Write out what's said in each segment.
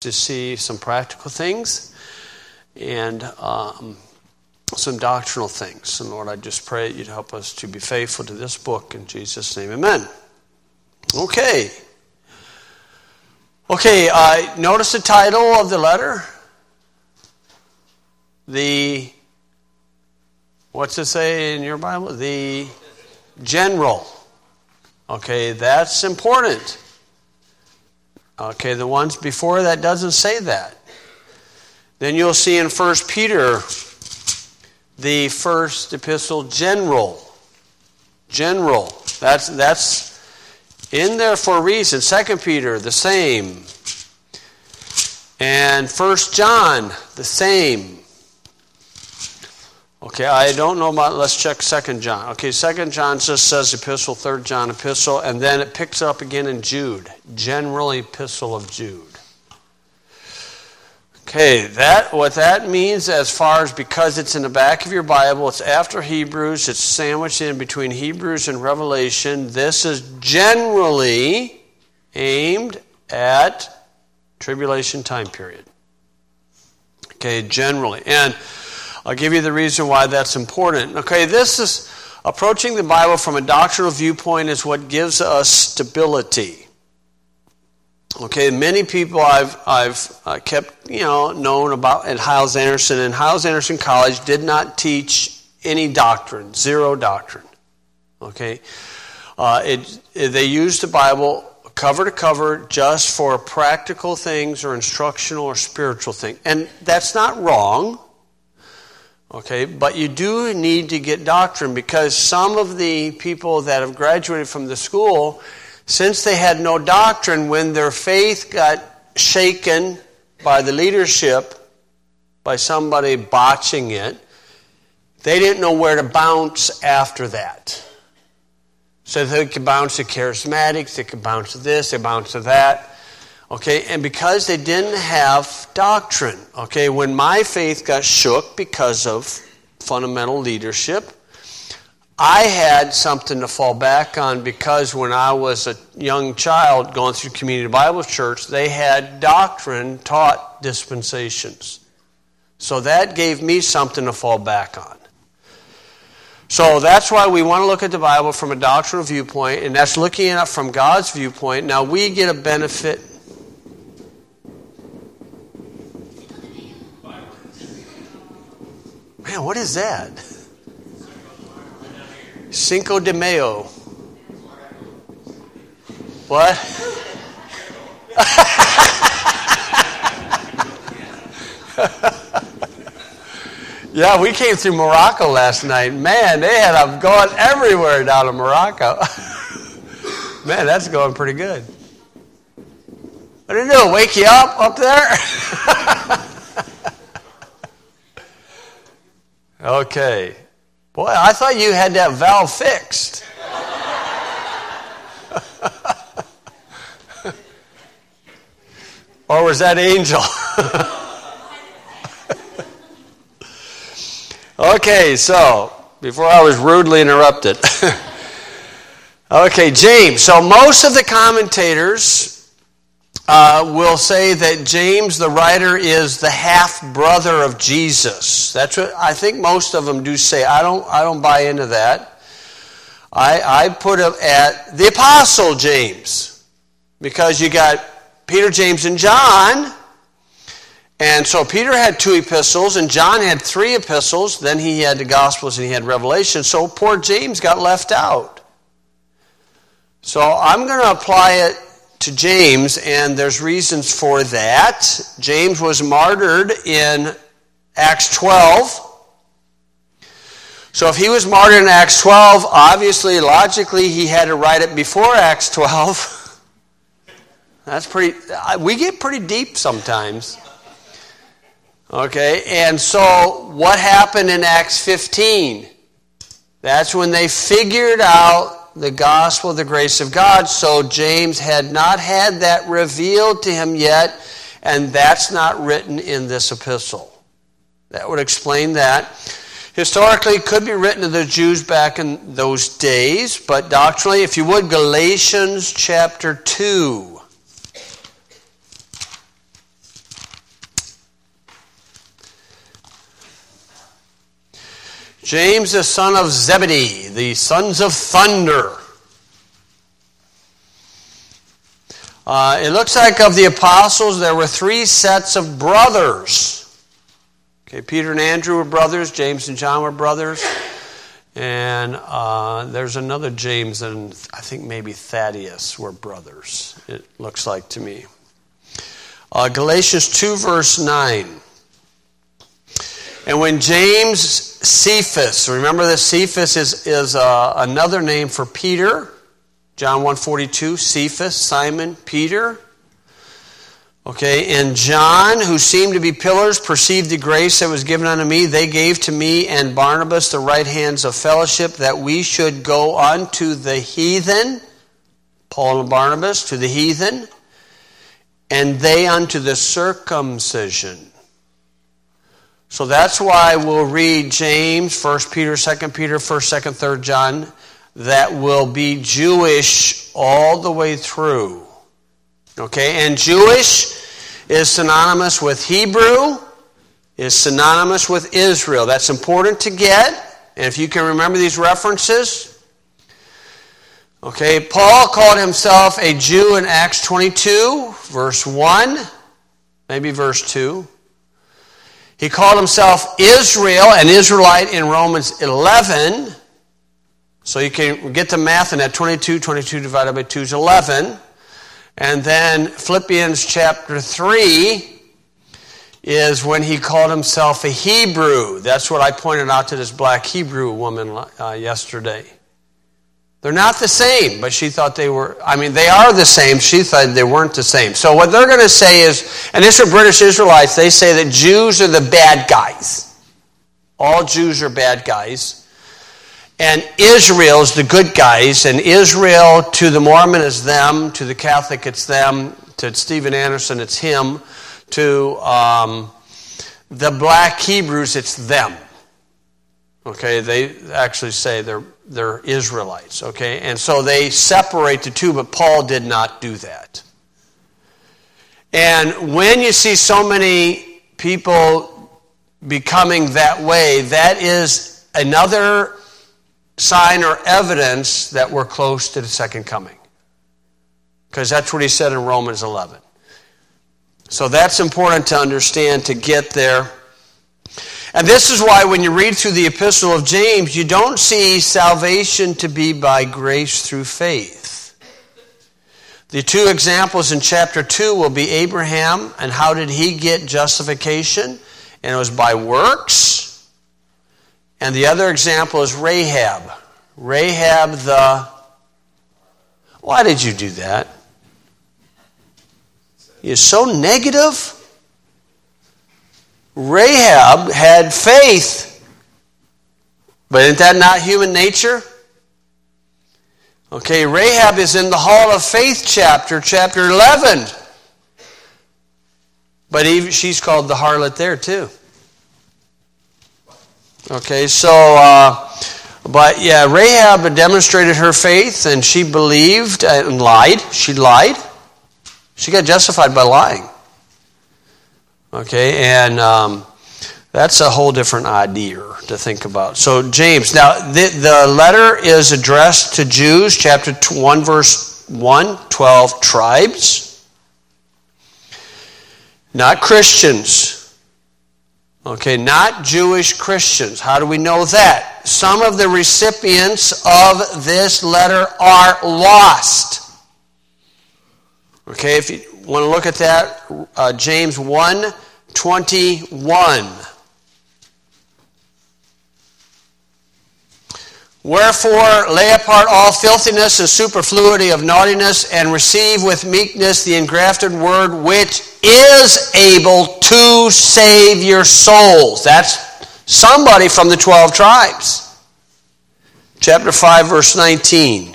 to see some practical things and some doctrinal things. And Lord, I just pray that you'd help us to be faithful to this book. In Jesus' name, amen. Okay, notice the title of the letter. What's it say in your Bible? The general. Okay, that's important. Okay, the ones before that doesn't say that. Then you'll see in 1 Peter, the first epistle, general. General. That's in there for a reason. 2 Peter, the same. And 1 John, the same. Okay, I don't know about, let's check 2 John. Okay, 2 John just says epistle, 3 John epistle, and then it picks up again in Jude. General epistle of Jude. Okay, what that means as far as, because it's in the back of your Bible, it's after Hebrews, it's sandwiched in between Hebrews and Revelation. This is generally aimed at tribulation time period. Okay, generally. And I'll give you the reason why that's important. Okay, this is approaching the Bible from a doctrinal viewpoint is what gives us stability. Okay, many people I've kept known about at Hyles-Anderson, and Hyles-Anderson College did not teach any doctrine, zero doctrine. Okay, they used the Bible cover to cover just for practical things or instructional or spiritual things, and that's not wrong. Okay, but you do need to get doctrine, because some of the people that have graduated from the school, since they had no doctrine, when their faith got shaken by the leadership, by somebody botching it, they didn't know where to bounce after that. So they could bounce to charismatics, they could bounce to this, they bounce to that. Okay, and because they didn't have doctrine, okay, when my faith got shook because of fundamental leadership, I had something to fall back on, because when I was a young child going through Community Bible Church, they had doctrine taught dispensations. So that gave me something to fall back on. So that's why we want to look at the Bible from a doctrinal viewpoint, and that's looking at it from God's viewpoint. Now we get a benefit. Man, what is that? Cinco de Mayo. What? Yeah, we came through Morocco last night. Man, they had them going everywhere down in Morocco. Man, that's going pretty good. What did it do? Wake you up there? Okay. Boy, I thought you had that valve fixed. Or was that Angel? Okay, so, before I was rudely interrupted. Okay, James. So most of the commentators will say that James, the writer, is the half-brother of Jesus. That's what I think most of them do say. I don't buy into that. I put him at the Apostle James, because you got Peter, James, and John. And so Peter had 2 epistles, and John had 3 epistles. Then he had the Gospels and he had Revelation. So poor James got left out. So I'm going to apply it to James, and there's reasons for that. James was martyred in Acts 12. So if he was martyred in Acts 12, obviously, logically, he had to write it before Acts 12. That's pretty, we get pretty deep sometimes. Okay, and so what happened in Acts 15? That's when they figured out the gospel of the grace of God. So James had not had that revealed to him yet, and that's not written in this epistle. That would explain that. Historically, it could be written to the Jews back in those days, but doctrinally, if you would, Galatians chapter 2. James, the son of Zebedee, the sons of thunder. It looks like of the apostles, there were 3 sets of brothers. Okay, Peter and Andrew were brothers. James and John were brothers. And there's another James and I think maybe Thaddeus were brothers, it looks like to me. Galatians 2 verse 9. And when James Cephas, remember that Cephas is another name for Peter. John 1:42, Cephas, Simon, Peter. Okay, and John, who seemed to be pillars, perceived the grace that was given unto me. They gave to me and Barnabas the right hands of fellowship, that we should go unto the heathen, Paul and Barnabas, to the heathen, and they unto the circumcision. So that's why we'll read James, 1 Peter, 2 Peter, 1st, 2nd, 3rd John, that will be Jewish all the way through. Okay, and Jewish is synonymous with Hebrew, is synonymous with Israel. That's important to get, and if you can remember these references. Okay, Paul called himself a Jew in Acts 22, verse 1, maybe verse 2. He called himself Israel, an Israelite, in Romans 11. So you can get the math in that 22 divided by 2 is 11. And then Philippians chapter 3 is when he called himself a Hebrew. That's what I pointed out to this black Hebrew woman yesterday. They're not the same, but she thought they were. I mean, they are the same. She thought they weren't the same. So what they're going to say is, and this are British Israelites, they say that Jews are the bad guys. All Jews are bad guys. And Israel is the good guys. And Israel, to the Mormon, is them. To the Catholic, it's them. To Stephen Anderson, it's him. To the black Hebrews, it's them. Okay, they actually say they're Israelites, okay? And so they separate the two, but Paul did not do that. And when you see so many people becoming that way, that is another sign or evidence that we're close to the second coming. Because that's what he said in Romans 11. So that's important to understand to get there. And this is why when you read through the epistle of James, you don't see salvation to be by grace through faith. The two examples in chapter 2 will be Abraham, and how did he get justification? And it was by works. And the other example is Rahab. Rahab the... Why did you do that? You're so negative. Rahab had faith. But isn't that not human nature? Okay, Rahab is in the Hall of Faith chapter 11. But she's called the harlot there too. Okay, so, but yeah, Rahab demonstrated her faith and she believed and lied. She lied. She got justified by lying. Okay, and that's a whole different idea to think about. So James, now the letter is addressed to Jews, chapter 1, verse 1, 12 tribes. Not Christians. Okay, not Jewish Christians. How do we know that? Some of the recipients of this letter are lost. Okay, if you want to look at that, James 1:21. Wherefore, lay apart all filthiness and superfluity of naughtiness, and receive with meekness the engrafted word, which is able to save your souls. That's somebody from the 12 tribes. Chapter 5, verse 19.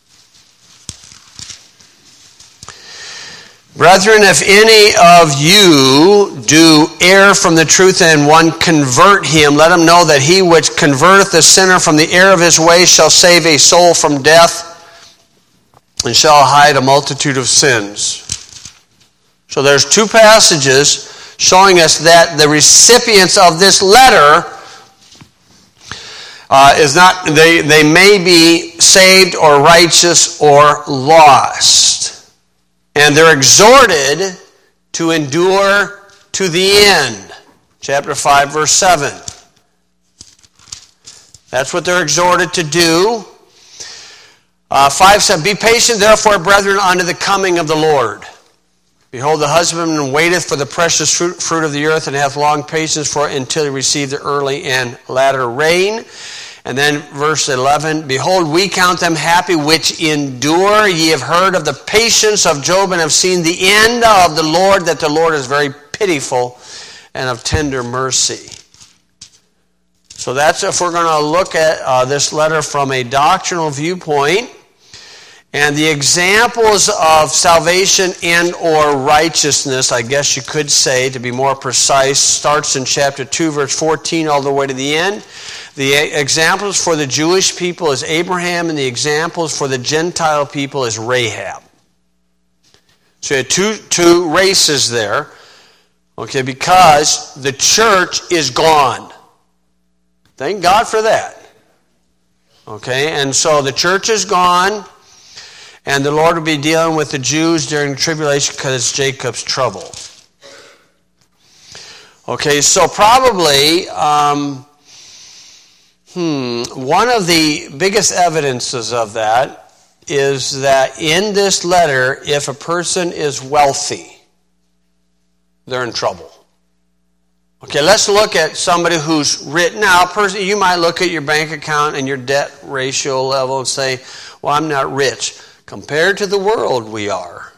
Brethren, if any of you do err from the truth and one convert him, let him know that he which converteth the sinner from the error of his way shall save a soul from death and shall hide a multitude of sins. So there's two passages showing us that the recipients of this letter is not, they may be saved or righteous or lost. And they're exhorted to endure to the end. Chapter 5, verse 7. That's what they're exhorted to do. 5 said, Be patient, therefore, brethren, unto the coming of the Lord. Behold, the husbandman waiteth for the precious fruit of the earth, and hath long patience for it until he receive the early and latter rain. And then verse 11, Behold, we count them happy which endure. Ye have heard of the patience of Job, and have seen the end of the Lord, that the Lord is very pitiful and of tender mercy. So that's if we're going to look at this letter from a doctrinal viewpoint. And the examples of salvation and or righteousness, I guess you could say, to be more precise, starts in chapter 2, verse 14, all the way to the end. The examples for the Jewish people is Abraham, and the examples for the Gentile people is Rahab. So you have two races there, okay, because the church is gone. Thank God for that. Okay, and so the church is gone. And the Lord will be dealing with the Jews during the tribulation because it's Jacob's trouble. Okay, so probably one of the biggest evidences of that is that in this letter, if a person is wealthy, they're in trouble. Okay, let's look at somebody who's written out. You might look at your bank account and your debt ratio level and say, well, I'm not rich. Compared to the world, we are.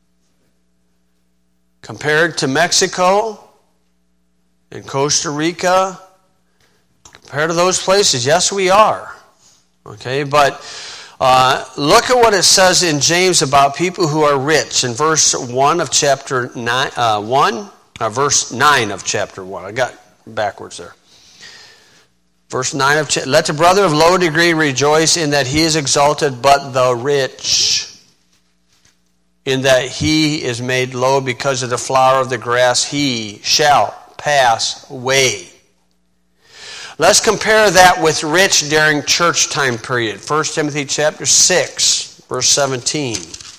Compared to Mexico and Costa Rica, compared to those places, yes, we are. Okay, but look at what it says in James about people who are rich in verse 1 of chapter 9, verse 9 of chapter 1. I got backwards there. Verse 9 of Let the brother of low degree rejoice in that he is exalted, but the rich in that he is made low, because of the flower of the grass he shall pass away. Let's compare that with rich during church time period. 1 Timothy chapter 6, verse 17.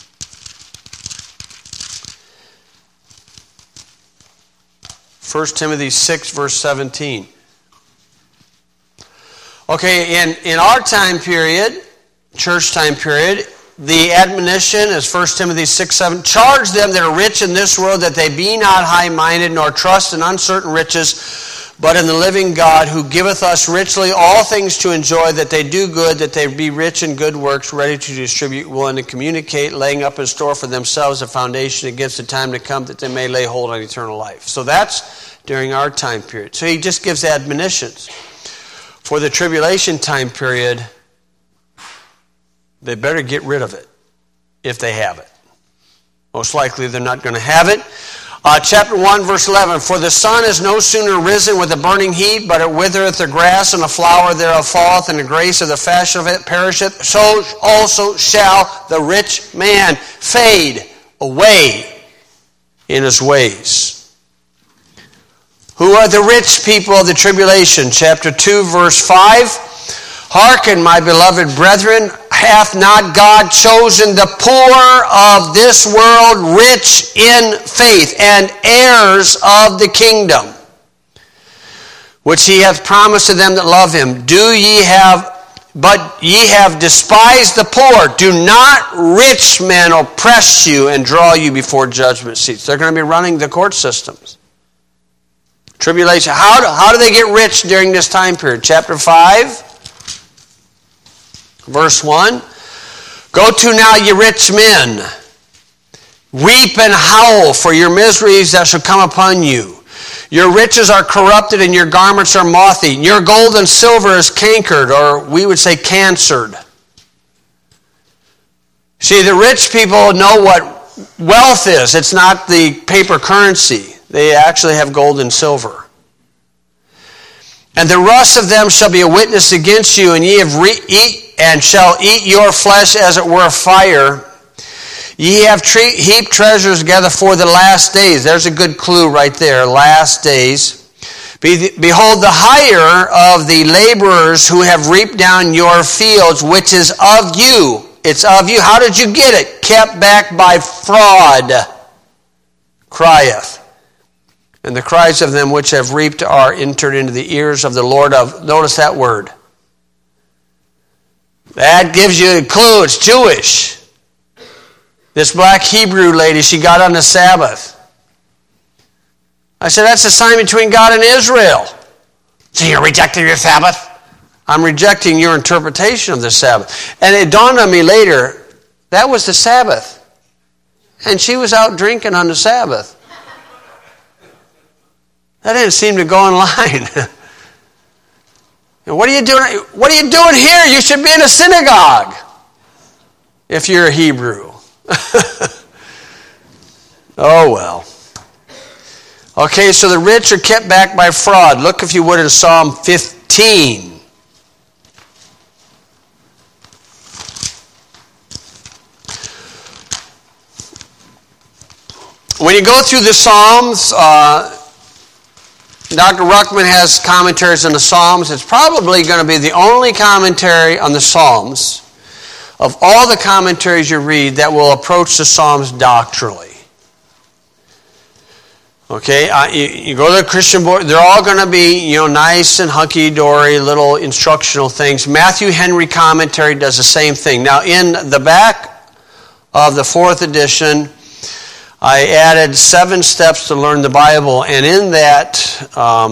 First Timothy 6, verse 17. Okay, in our time period, church time period, the admonition is 1 Timothy 6, 7. Charge them that are rich in this world, that they be not high-minded, nor trust in uncertain riches, but in the living God, who giveth us richly all things to enjoy, that they do good, that they be rich in good works, ready to distribute, willing to communicate, laying up in store for themselves a foundation against the time to come, that they may lay hold on eternal life. So that's during our time period. So he just gives admonitions. For the tribulation time period, they better get rid of it if they have it. Most likely they're not going to have it. Chapter 1, verse 11. For the sun is no sooner risen with a burning heat, but it withereth the grass, and the flower thereof falleth, and the grace of the fashion of it perisheth. So also shall the rich man fade away in his ways. Who are the rich people of the tribulation? Chapter 2, verse 5. Hearken, my beloved brethren, hath not God chosen the poor of this world rich in faith and heirs of the kingdom, which he hath promised to them that love him? But ye have despised the poor. Do not rich men oppress you and draw you before judgment seats. They're going to be running the court systems. Tribulation. How do they get rich during this time period? Chapter 5, verse 1. Go to now, ye rich men, weep and howl for your miseries that shall come upon you. Your riches are corrupted, and your garments are moth-eaten. Your gold and silver is cankered, or we would say cancered. See, the rich people know what wealth is. It's not the paper currency. They actually have gold and silver. And the rust of them shall be a witness against you, and ye have and shall eat your flesh as it were fire. Ye have heaped treasures together for the last days. There's a good clue right there, last days. Behold the hire of the laborers who have reaped down your fields, which is of you. It's of you. How did you get it? Kept back by fraud, crieth. And the cries of them which have reaped are entered into the ears of the Lord of... Notice that word. That gives you a clue. It's Jewish. This black Hebrew lady, she got on the Sabbath. I said, that's a sign between God and Israel. So you're rejecting your Sabbath? I'm rejecting your interpretation of the Sabbath. And it dawned on me later, that was the Sabbath. And she was out drinking on the Sabbath. That didn't seem to go in line. What are you doing? What are you doing here? You should be in a synagogue if you're a Hebrew. Oh, well. Okay, so the rich are kept back by fraud. Look, if you would, in Psalm 15. When you go through the Psalms, Dr. Ruckman has commentaries on the Psalms. It's probably going to be the only commentary on the Psalms of all the commentaries you read that will approach the Psalms doctrinally. Okay, you go to the Christian board, they're all going to be, nice and hunky-dory little instructional things. Matthew Henry Commentary does the same thing. Now, in the back of the 4th edition, I added 7 steps to learn the Bible, and in that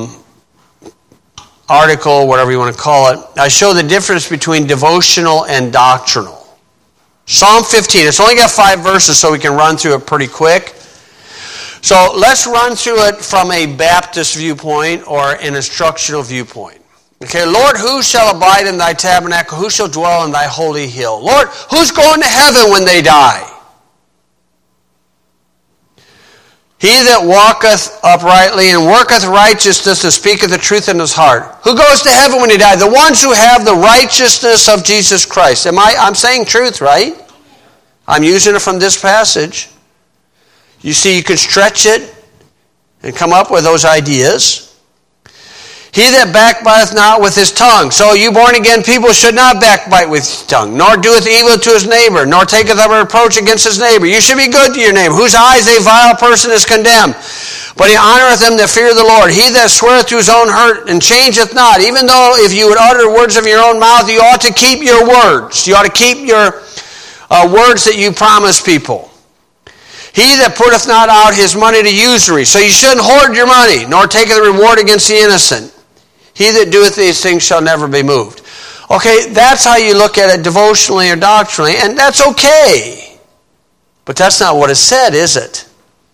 article, whatever you want to call it, I show the difference between devotional and doctrinal. Psalm 15, it's only got 5 verses, so we can run through it pretty quick. So let's run through it from a Baptist viewpoint or an instructional viewpoint. Okay, Lord, who shall abide in thy tabernacle? Who shall dwell in thy holy hill? Lord, who's going to heaven when they die? He that walketh uprightly and worketh righteousness and speaketh the truth in his heart. Who goes to heaven when he dies? The ones who have the righteousness of Jesus Christ. I'm saying truth, right? I'm using it from this passage. You see, you can stretch it and come up with those ideas. He that backbiteth not with his tongue. So you born-again people should not backbite with his tongue, nor doeth evil to his neighbor, nor taketh up a reproach against his neighbor. You should be good to your neighbor, whose eyes a vile person is condemned. But he honoreth them that fear the Lord. He that sweareth to his own hurt and changeth not. Even though if you would utter words of your own mouth, you ought to keep your words. You ought to keep your words that you promise people. He that putteth not out his money to usury. So you shouldn't hoard your money, nor taketh a reward against the innocent. He that doeth these things shall never be moved. Okay, that's how you look at it devotionally or doctrinally, and that's okay. But that's not what is said, is it?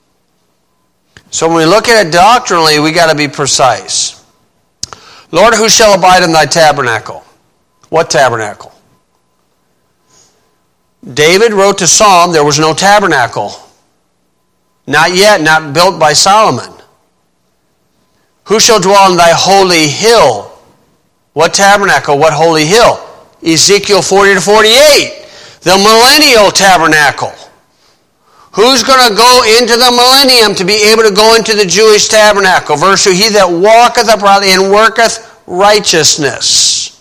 So when we look at it doctrinally, we got to be precise. Lord, who shall abide in thy tabernacle? What tabernacle? David wrote the Psalm, there was no tabernacle. Not yet, not built by Solomon. Who shall dwell in thy holy hill? What tabernacle? What holy hill? Ezekiel 40 to 48. The millennial tabernacle. Who's going to go into the millennium to be able to go into the Jewish tabernacle? Verse 2, he that walketh uprightly and worketh righteousness.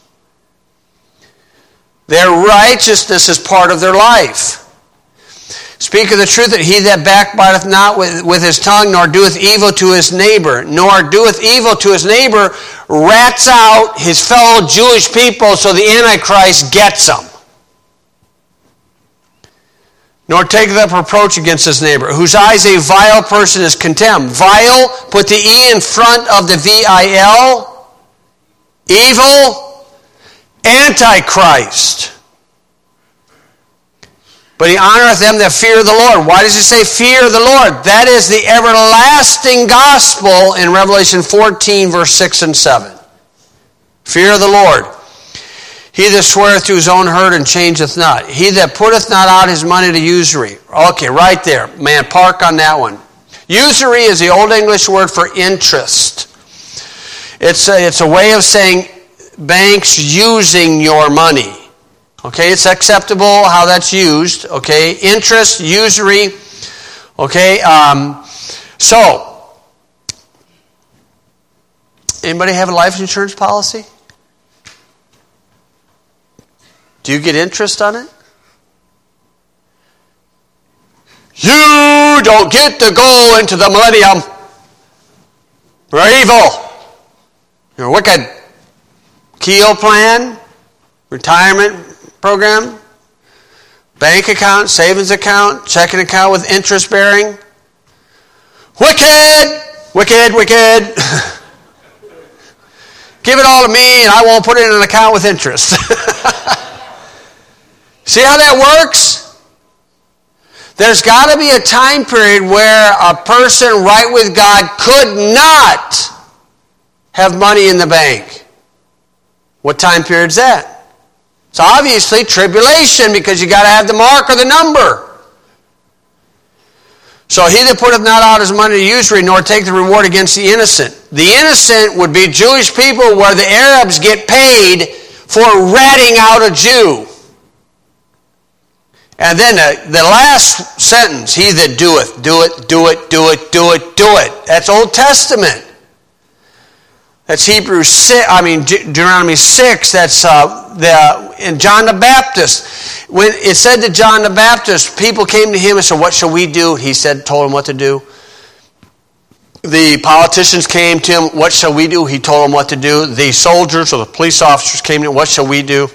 Their righteousness is part of their life. Speak of the truth, that he that backbiteth not with his tongue, nor doeth evil to his neighbor, nor doeth evil to his neighbor, rats out his fellow Jewish people so the Antichrist gets them. Nor taketh up reproach against his neighbor, whose eyes a vile person is contemned. Vile, put the E in front of the V-I-L. Evil, Antichrist. But he honoreth them that fear the Lord. Why does he say fear the Lord? That is the everlasting gospel in Revelation 14, verse 6 and 7. Fear the Lord. He that sweareth to his own hurt and changeth not. He that putteth not out his money to usury. Okay, right there. Man, park on that one. Usury is the Old English word for interest. It's a way of saying banks using your money. Okay, it's acceptable how that's used. Okay, interest, usury. Okay, so Anybody have a life insurance policy? Do you get interest on it? You don't get to go into the millennium. You're evil. You're wicked. Keogh plan, retirement program, bank account, savings account, checking account with interest bearing. Wicked, wicked, wicked. Give it all to me and I won't put it in an account with interest. See how that works? There's got to be a time period where a person right with God could not have money in the bank. What time period is that? It's obviously tribulation, because you got to have the mark or the number. So he that putteth not out his money to usury, nor take the reward against the innocent. The innocent would be Jewish people, where the Arabs get paid for ratting out a Jew. And then the last sentence, he that doeth, do it, do it, do it, do it, do it. That's Old Testament. That's Deuteronomy 6. That's in John the Baptist. When it said to John the Baptist, people came to him and said, what shall we do? He told them what to do. The politicians came to him, what shall we do? He told them what to do. The soldiers or the police officers came to him, what shall we do?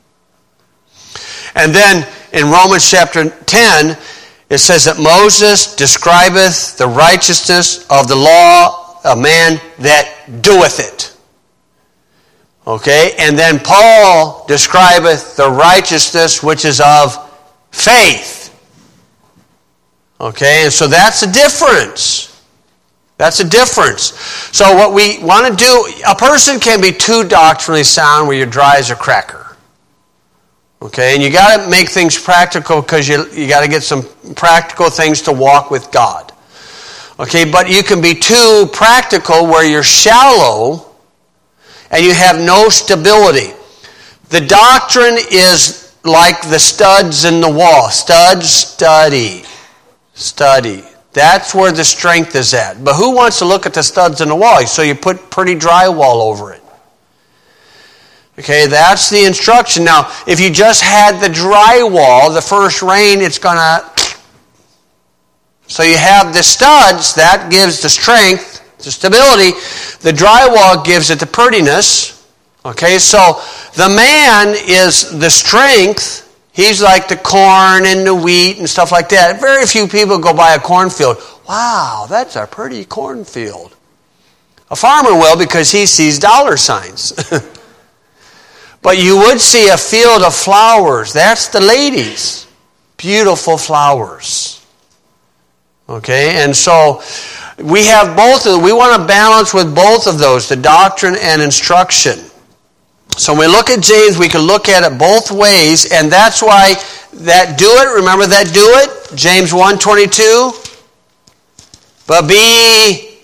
And then in Romans chapter 10, it says that Moses describeth the righteousness of the law of man that doeth it. Okay? And then Paul describeth the righteousness which is of faith. Okay? And so that's a difference. That's a difference. So what we want to do, a person can be too doctrinally sound where you're dry as a cracker. Okay, and you got to make things practical, because you got to get some practical things to walk with God. Okay, but you can be too practical where you're shallow and you have no stability. The doctrine is like the studs in the wall. Studs, study. That's where the strength is at. But who wants to look at the studs in the wall? So you put pretty drywall over it. Okay, that's the instruction. Now, if you just had the drywall, the first rain, it's going to... So you have the studs, that gives the strength, the stability. The drywall gives it the prettiness. Okay, so the man is the strength. He's like the corn and the wheat and stuff like that. Very few people go by a cornfield. Wow, that's a pretty cornfield. A farmer will, because he sees dollar signs. But you would see a field of flowers. That's the ladies. Beautiful flowers. Okay, and so we have both of them. We want to balance with both of those, the doctrine and instruction. So when we look at James, we can look at it both ways, and that's why that do it, remember that do it? James 1:22. But be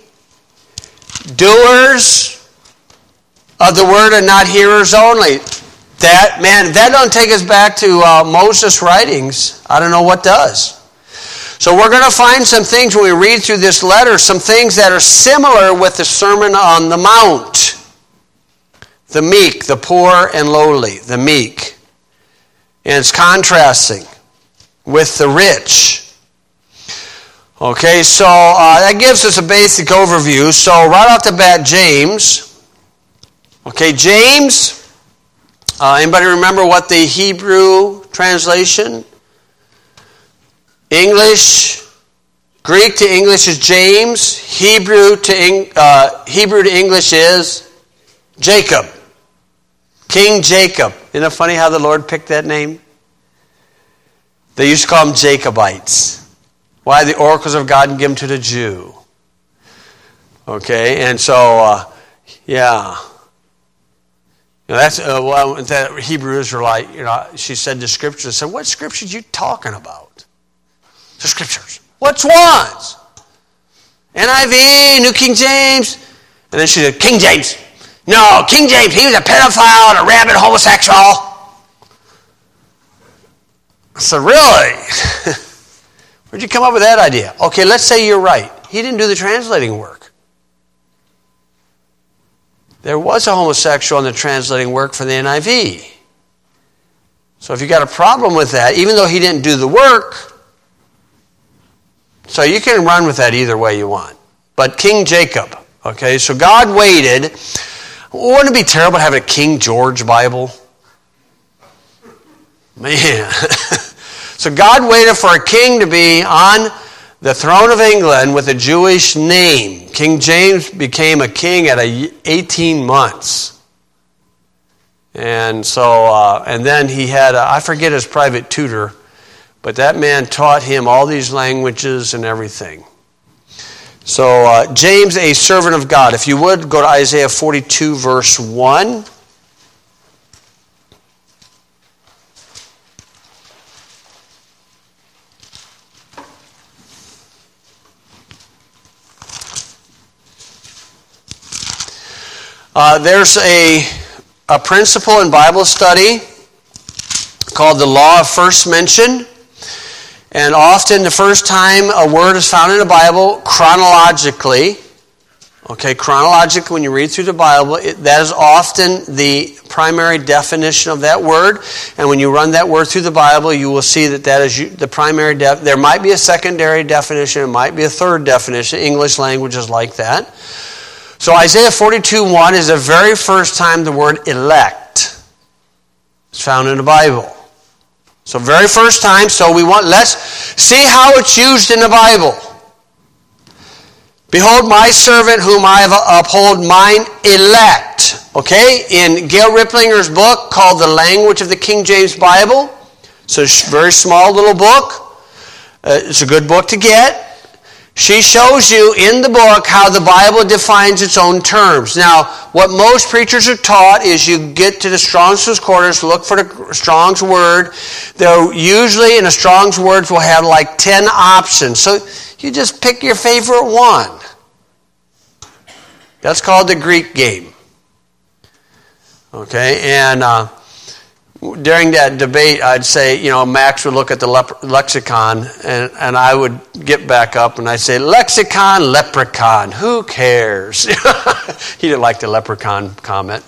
doers of the word and not hearers only. That don't take us back to Moses' writings. I don't know what does. So we're going to find some things when we read through this letter, some things that are similar with the Sermon on the Mount. The meek, the poor and lowly, the meek. And it's contrasting with the rich. Okay, so that gives us a basic overview. So right off the bat, James. Okay, James, anybody remember what the Hebrew translation? English, Greek to English is James. Hebrew to English is Jacob. King Jacob. Isn't it funny how the Lord picked that name? They used to call them Jacobites. Why? The oracles of God and give them to the Jew. Okay, and so, yeah. That's that Hebrew Israelite. She said the scriptures. I said, "What scriptures are you talking about?" The scriptures. Which ones? NIV, New King James, and then she said, "King James." No, King James. He was a pedophile and a rabid homosexual. I said, "Really? Where'd you come up with that idea?" Okay, let's say you're right. He didn't do the translating work. there was a homosexual in the translating work for the NIV. So if you got a problem with that, even though he didn't do the work, so you can run with that either way you want. But King Jacob, okay, so God waited. Wouldn't it be terrible having a King George Bible? Man. So God waited for a king to be on the throne of England with a Jewish name. King James became a king at 18 months. And so, and then he had, I forget his private tutor, but that man taught him all these languages and everything. So, James, a servant of God. If you would, go to Isaiah 42, verse 1. There's a principle in Bible study called the law of first mention. And often the first time a word is found in the Bible, chronologically, when you read through the Bible, that is often the primary definition of that word. And when you run that word through the Bible, you will see that is the primary there might be a secondary definition, it might be a third definition. English language is like that. So Isaiah 42:1 is the very first time the word elect is found in the Bible. So very first time, so let's see how it's used in the Bible. Behold my servant whom I have upheld, mine elect. Okay, in Gail Riplinger's book called The Language of the King James Bible. It's a very small little book. It's a good book to get. She shows you in the book how the Bible defines its own terms. Now, what most preachers are taught is you get to the Strong's Concordance, look for the Strong's Word. They're usually in the Strong's Words will have like 10 options. So you just pick your favorite one. That's called the Greek game. Okay, and during that debate, I'd say, Max would look at the lexicon, and I would get back up, and I'd say, lexicon, leprechaun, who cares? He didn't like the leprechaun comment.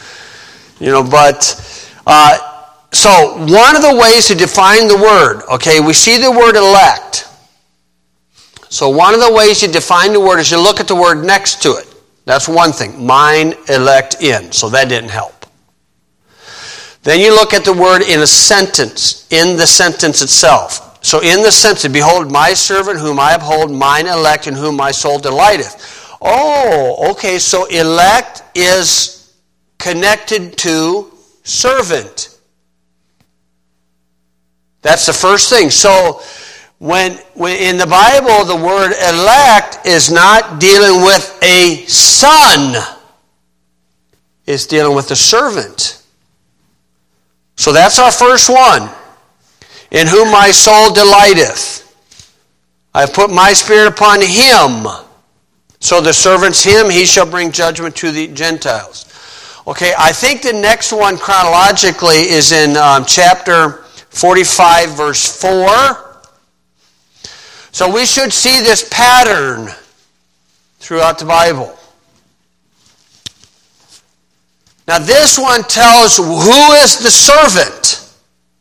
So one of the ways to define the word, okay, we see the word elect. So one of the ways you define the word is you look at the word next to it. That's one thing. Mine elect in. So that didn't help. Then you look at the word in a sentence, in the sentence itself. So in the sentence, behold, my servant whom I uphold, mine elect in whom my soul delighteth. Oh, okay, so elect is connected to servant. That's the first thing. So when in the Bible, the word elect is not dealing with a son. It's dealing with a servant. So that's our first one. In whom my soul delighteth. I have put my spirit upon him. So the servant's him, he shall bring judgment to the Gentiles. Okay, I think the next one chronologically is in chapter 45, verse 4. So we should see this pattern throughout the Bible. Now this one tells who is the servant.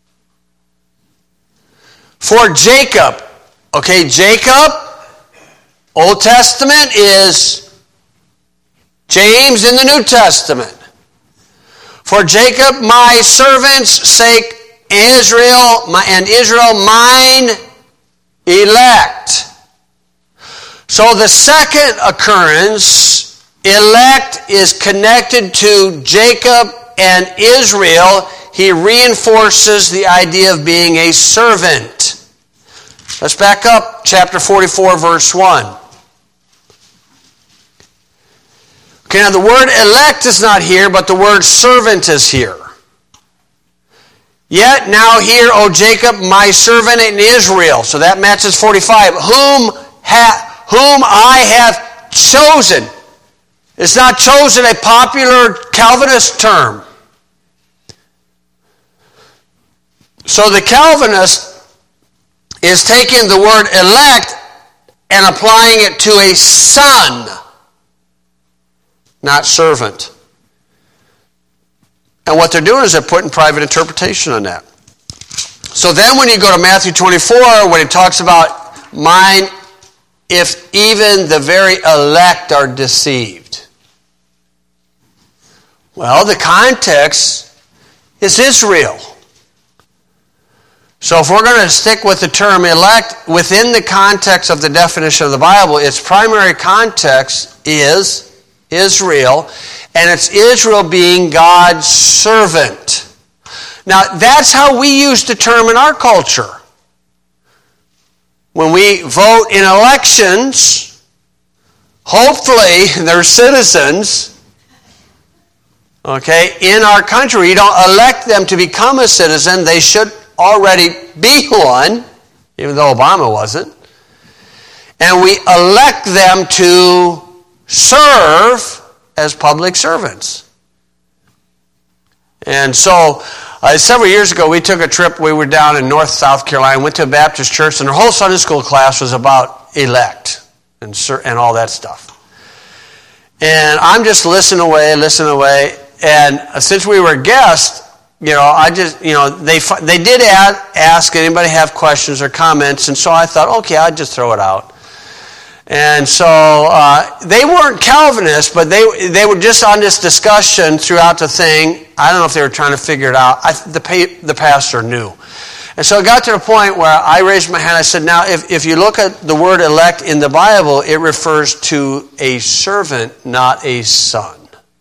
For Jacob. Okay, Jacob, Old Testament is James in the New Testament. For Jacob, my servant's sake, Israel, mine elect. So the second occurrence, elect, is connected to Jacob and Israel. He reinforces the idea of being a servant. Let's back up, chapter 44, verse 1. Okay, now the word elect is not here, but the word servant is here. Yet now hear, O Jacob, my servant in Israel. So that matches 45. Whom I have chosen. It's not chosen, a popular Calvinist term. So the Calvinist is taking the word elect and applying it to a son, not servant. And what they're doing is they're putting private interpretation on that. So then when you go to Matthew 24, when it talks about mine, if even the very elect are deceived. Well, the context is Israel. So if we're going to stick with the term elect within the context of the definition of the Bible, its primary context is Israel, and it's Israel being God's servant. Now, that's how we use the term in our culture. When we vote in elections, hopefully they're citizens, okay, in our country. We don't elect them to become a citizen. They should already be one, even though Obama wasn't. And we elect them to serve as public servants. And so, several years ago, we took a trip. We were down in North South Carolina, went to a Baptist church, and our whole Sunday school class was about elect and all that stuff. And I'm just listening away, and since we were guests, they did ask anybody have questions or comments, and so I thought, okay, I'll just throw it out. And so they weren't Calvinists, but they were just on this discussion throughout the thing. I don't know if they were trying to figure it out. The pastor knew. And so it got to the point where I raised my hand. I said, now, if you look at the word elect in the Bible, it refers to a servant, not a son.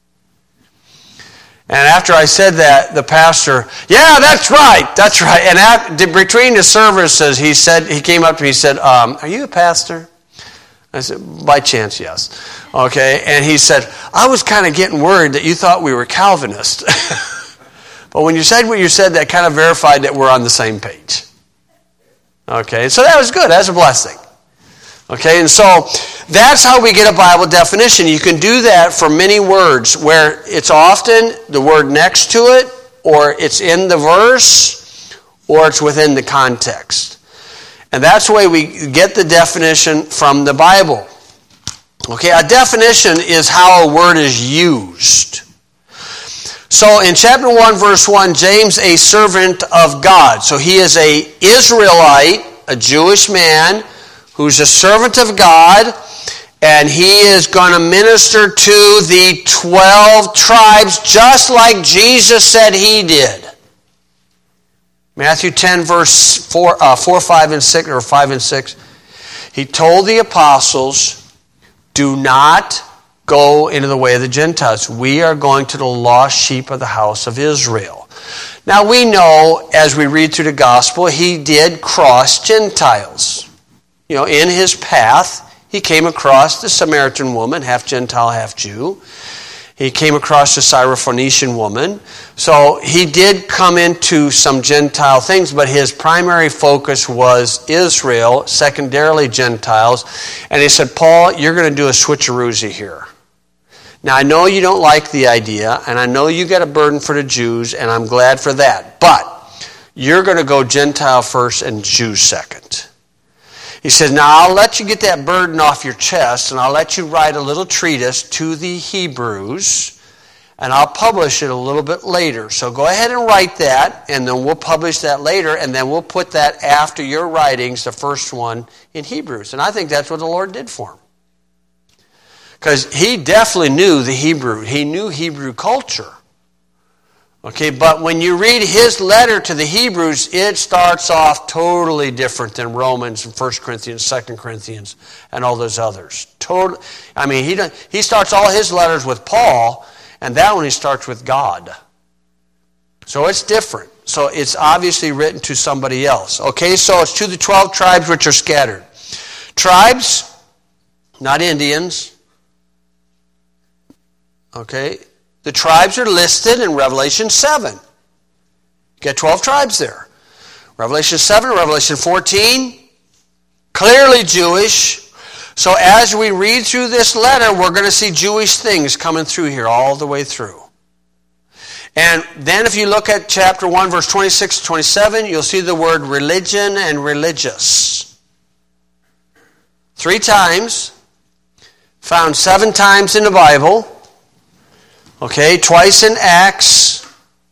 And after I said that, the pastor, yeah, that's right. And between the services, he came up to me and said, are you a pastor? I said, by chance, yes. Okay, and he said, I was kind of getting worried that you thought we were Calvinists. But when you said what you said, that kind of verified that we're on the same page. Okay, so that was good. That's a blessing. Okay, and so that's how we get a Bible definition. You can do that for many words where it's often the word next to it, or it's in the verse, or it's within the context. And that's the way we get the definition from the Bible. Okay, a definition is how a word is used. So in chapter 1, verse 1, James, a servant of God. So he is an Israelite, a Jewish man, who's a servant of God, and he is going to minister to the 12 tribes just like Jesus said he did. Matthew 10, verse 4, 5, and 6, or 5 and 6. He told the apostles, do not go into the way of the Gentiles. We are going to the lost sheep of the house of Israel. Now we know, as we read through the gospel, he did cross Gentiles. In his path, he came across the Samaritan woman, half Gentile, half Jew. He came across the Syrophoenician woman. So he did come into some Gentile things, but his primary focus was Israel, secondarily Gentiles. And he said, Paul, you're going to do a switcheroozy here. Now, I know you don't like the idea, and I know you got a burden for the Jews, and I'm glad for that. But you're going to go Gentile first and Jews second. He says, now I'll let you get that burden off your chest, and I'll let you write a little treatise to the Hebrews, and I'll publish it a little bit later. So go ahead and write that, and then we'll publish that later, and then we'll put that after your writings, the first one, in Hebrews. And I think that's what the Lord did for him. Because he definitely knew the Hebrew. He knew Hebrew culture. Okay, but when you read his letter to the Hebrews, it starts off totally different than Romans and 1 Corinthians, 2 Corinthians, and all those others. He starts all his letters with Paul, and that one he starts with God. So it's different. So it's obviously written to somebody else. Okay, so it's to the 12 tribes which are scattered. Tribes, not Indians. Okay, the tribes are listed in Revelation 7. You got 12 tribes there. Revelation 7, Revelation 14, clearly Jewish. So as we read through this letter, we're going to see Jewish things coming through here all the way through. And then if you look at chapter 1, verse 26 to 27, you'll see the word religion and religious. 3 times, found 7 times in the Bible. Okay, twice in Acts,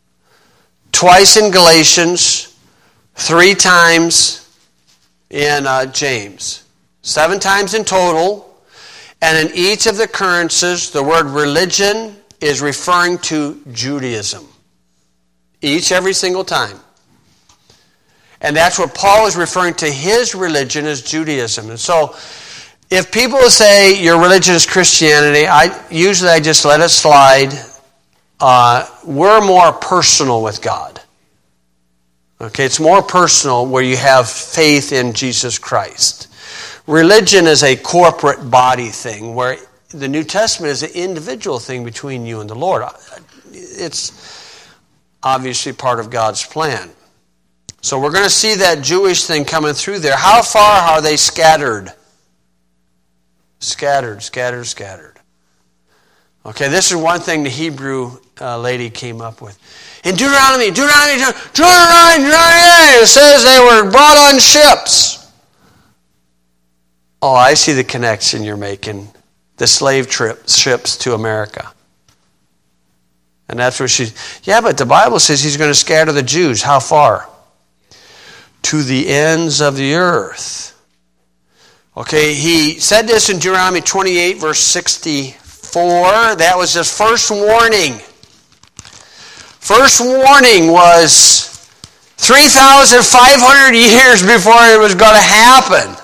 twice in Galatians, 3 times in James. 7 times in total. And in each of the occurrences, the word religion is referring to Judaism. Every single time. And that's what Paul is referring to his religion as Judaism. And so, if people say your religion is Christianity, I just let it slide. We're more personal with God. Okay, it's more personal where you have faith in Jesus Christ. Religion is a corporate body thing, where the New Testament is an individual thing between you and the Lord. It's obviously part of God's plan. So we're going to see that Jewish thing coming through there. How far are they scattered? Scattered. Okay, this is one thing the Hebrew lady came up with. In Deuteronomy, it says they were brought on ships. Oh, I see the connection you're making. The slave ships to America. And that's where but the Bible says he's going to scatter the Jews. How far? To the ends of the earth. Okay, he said this in Deuteronomy 28, verse 64. That was his first warning. First warning was 3,500 years before it was going to happen.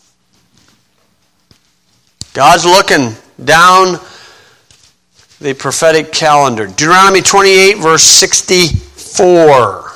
God's looking down the prophetic calendar. Deuteronomy 28, verse 64.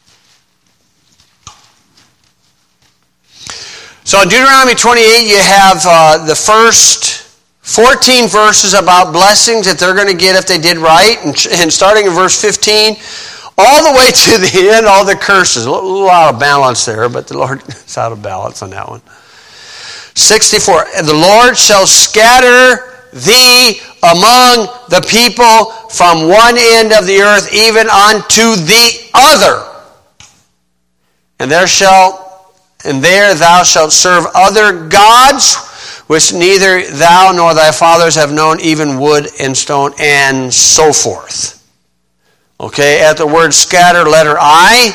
So in Deuteronomy 28, you have the first 14 verses about blessings that they're going to get if they did right. And starting in verse 15, all the way to the end, all the curses. A little out of balance there, but the Lord is out of balance on that one. 64, and the Lord shall scatter thee among the people from one end of the earth even unto the other. And there thou shalt serve other gods, which neither thou nor thy fathers have known, even wood and stone, and so forth. Okay, at the word scatter, letter I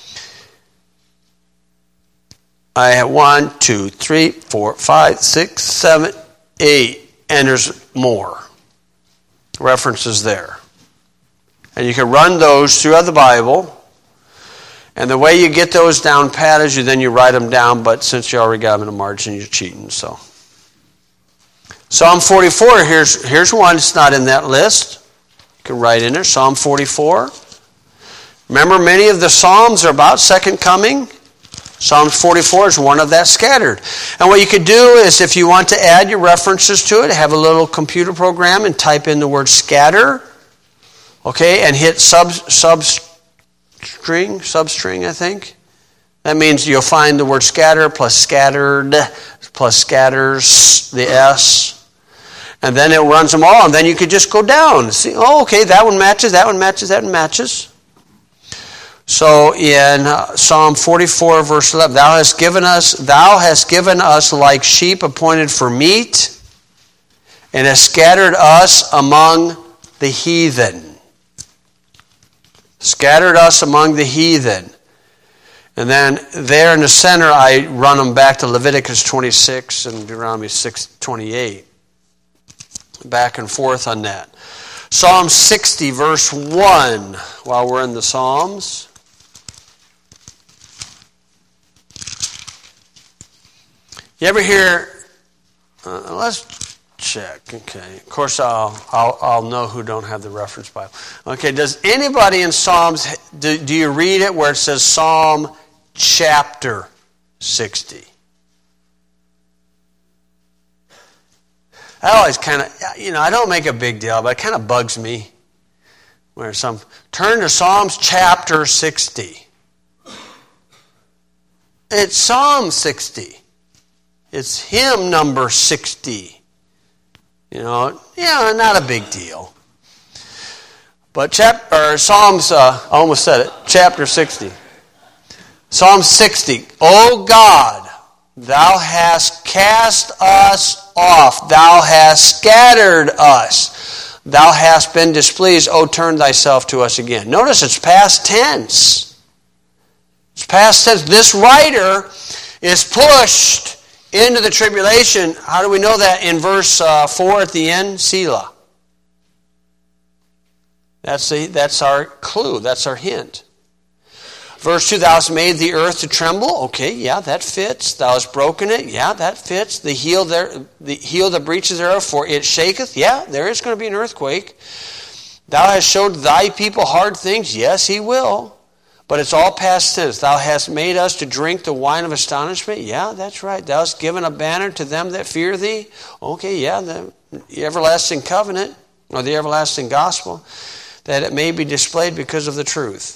have 1, 2, 3, 4, 5, 6, 7, 8, and there's more references there. And you can run those throughout the Bible. And the way you get those down pat is you write them down, but since you already got them in a margin, you're cheating. So, Psalm 44, here's one that's not in that list. You can write in there, Psalm 44. Remember, many of the Psalms are about second coming. Psalm 44 is one of that scattered. And what you could do is, if you want to add your references to it, have a little computer program and type in the word scatter, okay, and hit substring, I think. That means you'll find the word scatter plus scattered plus scatters, the S. And then it runs them all, and then you could just go down and see, oh, okay, that one matches, that one matches, that one matches. So in Psalm 44, verse 11, Thou hast given us like sheep appointed for meat, and hast scattered us among the heathen. Scattered us among the heathen. And then there in the center, I run them back to Leviticus 26 and Deuteronomy 6:28. Back and forth on that. Psalm 60, verse 1, while we're in the Psalms. You ever hear, let's check, okay. Of course, I'll know who don't have the reference Bible. Okay, does anybody in Psalms, do you read it where it says Psalm chapter 60? That always kind of, I don't make a big deal, but it kind of bugs me. Where turn to Psalms chapter 60. It's Psalm 60. It's hymn number 60. Not a big deal. But Psalms, I almost said it, chapter 60. Psalm 60. O God, Thou hast cast us off. Thou hast scattered us. Thou hast been displeased, O turn thyself to us again. Notice it's past tense. It's past tense. This writer is pushed into the tribulation. How do we know that? In verse 4 at the end, Selah. That's our clue. That's our hint. Verse 2, thou hast made the earth to tremble. Okay, yeah, that fits. Thou hast broken it. Yeah, that fits. The heel that breaches thereof, for it shaketh. Yeah, there is going to be an earthquake. Thou hast showed thy people hard things. Yes, he will. But it's all past tense. Thou hast made us to drink the wine of astonishment. Yeah, that's right. Thou hast given a banner to them that fear thee. Okay, yeah, the everlasting covenant, or the everlasting gospel, that it may be displayed because of the truth.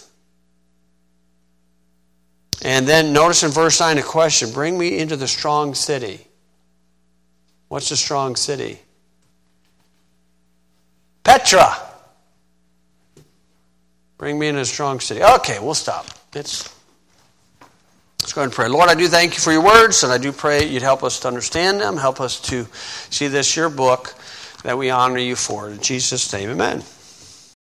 And then notice in verse 9 a question. Bring me into the strong city. What's the strong city? Petra. Bring me into the strong city. Okay, we'll stop. Let's go ahead and pray. Lord, I do thank you for your words, and I do pray you'd help us to understand them, help us to see this, your book, that we honor you for. In Jesus' name, amen.